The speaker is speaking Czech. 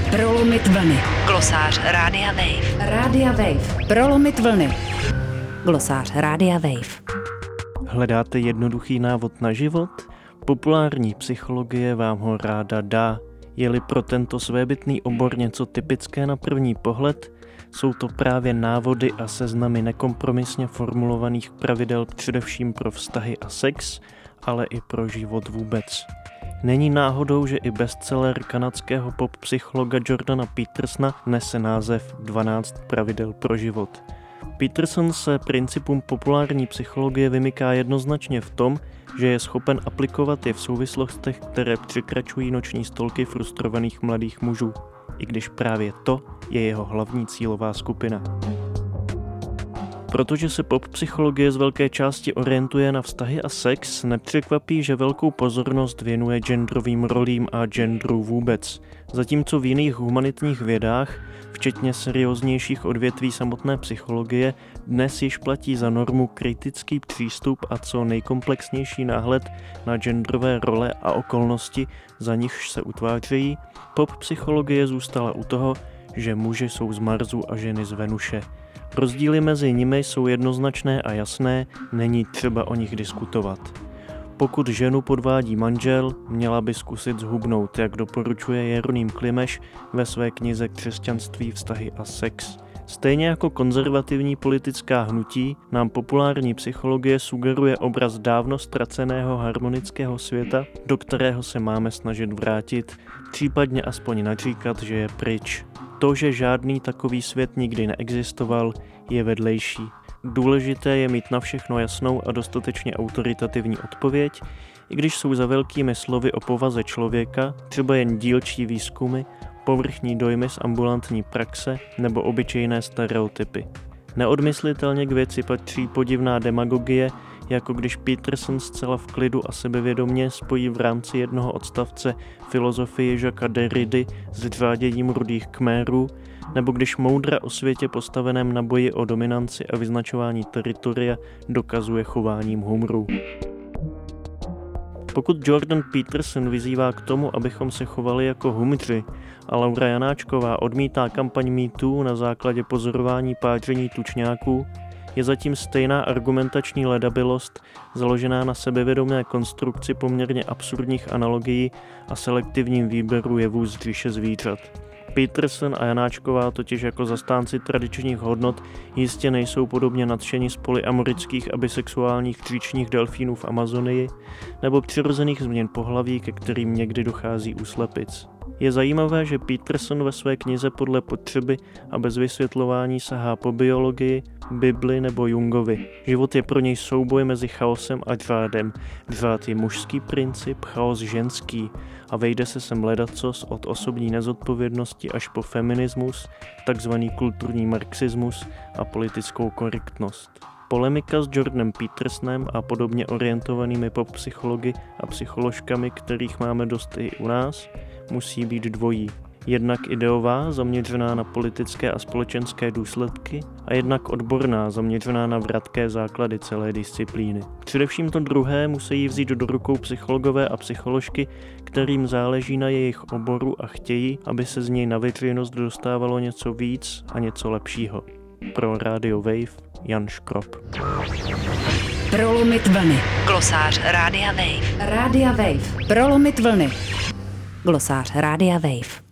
Prolomit vlny. Glosář Rádia Wave. Rádia Wave. Prolomit vlny. Glosář Rádia Wave. Hledáte jednoduchý návod na život? Populární psychologie vám ho ráda dá. Je-li pro tento svébytný obor něco typické na první pohled, jsou to právě návody a seznamy nekompromisně formulovaných pravidel především pro vztahy a sex, ale i pro život vůbec. Není náhodou, že i bestseller kanadského pop-psychologa Jordana Petersona nese název 12 pravidel pro život. Peterson se principům populární psychologie vymyká jednoznačně v tom, že je schopen aplikovat je v souvislostech, které překračují noční stolky frustrovaných mladých mužů, i když právě to je jeho hlavní cílová skupina. Protože se pop-psychologie z velké části orientuje na vztahy a sex, nepřekvapí, že velkou pozornost věnuje genderovým rolím a genderu vůbec. Zatímco v jiných humanitních vědách, včetně serióznějších odvětví samotné psychologie, dnes již platí za normu kritický přístup a co nejkomplexnější náhled na genderové role a okolnosti, za nichž se utvářejí, pop-psychologie zůstala u toho, že muži jsou z Marsu a ženy z Venuše. Rozdíly mezi nimi jsou jednoznačné a jasné, není třeba o nich diskutovat. Pokud ženu podvádí manžel, měla by zkusit zhubnout, jak doporučuje Jeroným Klimeš ve své knize Křesťanství, vztahy a sex. Stejně jako konzervativní politická hnutí, nám populární psychologie sugeruje obraz dávno ztraceného harmonického světa, do kterého se máme snažit vrátit, případně aspoň naříkat, že je pryč. To, že žádný takový svět nikdy neexistoval, je vedlejší. Důležité je mít na všechno jasnou a dostatečně autoritativní odpověď, i když jsou za velkými slovy o povaze člověka třeba jen dílčí výzkumy, povrchní dojmy z ambulantní praxe nebo obyčejné stereotypy. Neodmyslitelně k věci patří podivná demagogie, jako když Peterson zcela v klidu a sebevědomě spojí v rámci jednoho odstavce filozofii Jacquesa Derrida s řáděním rudých Kmérů, nebo když moudra o světě postaveném na boji o dominanci a vyznačování teritoria dokazuje chováním humru. Pokud Jordan Peterson vyzývá k tomu, abychom se chovali jako humři, a Laura Janáčková odmítá kampaň MeToo na základě pozorování páření tučňáků, je zatím stejná argumentační ledabilost, založená na sebevědomé konstrukci poměrně absurdních analogií a selektivním výběru jevů z říše zvířat. Peterson a Janáčková totiž jako zastánci tradičních hodnot jistě nejsou podobně nadšeni z polyamorických a bisexuálních říčních delfínů v Amazonii nebo přirozených změn pohlaví, ke kterým někdy dochází u slepic. Je zajímavé, že Peterson ve své knize podle potřeby a bez vysvětlování sahá po biologii, Bibli nebo Jungovi. Život je pro něj souboj mezi chaosem a řádem. Řád je mužský princip, chaos ženský a vejde se sem ledacos od osobní nezodpovědnosti až po feminismus, takzvaný kulturní marxismus a politickou korektnost. Polemika s Jordanem Petersonem a podobně orientovanými pop-psychology a psycholožkami, kterých máme dost i u nás, musí být dvojí. Jednak ideová, zaměřená na politické a společenské důsledky, a jednak odborná, zaměřená na vratké základy celé disciplíny. Především to druhé musí vzít do rukou psychologové a psycholožky, kterým záleží na jejich oboru a chtějí, aby se z něj na veřejnost dostávalo něco víc a něco lepšího. Pro Radio Wave Jan Škrob. Prolomit vlny. Glosář Rádia Wave. Rádia Wave. Prolomit vlny. Glosář Rádia Wave.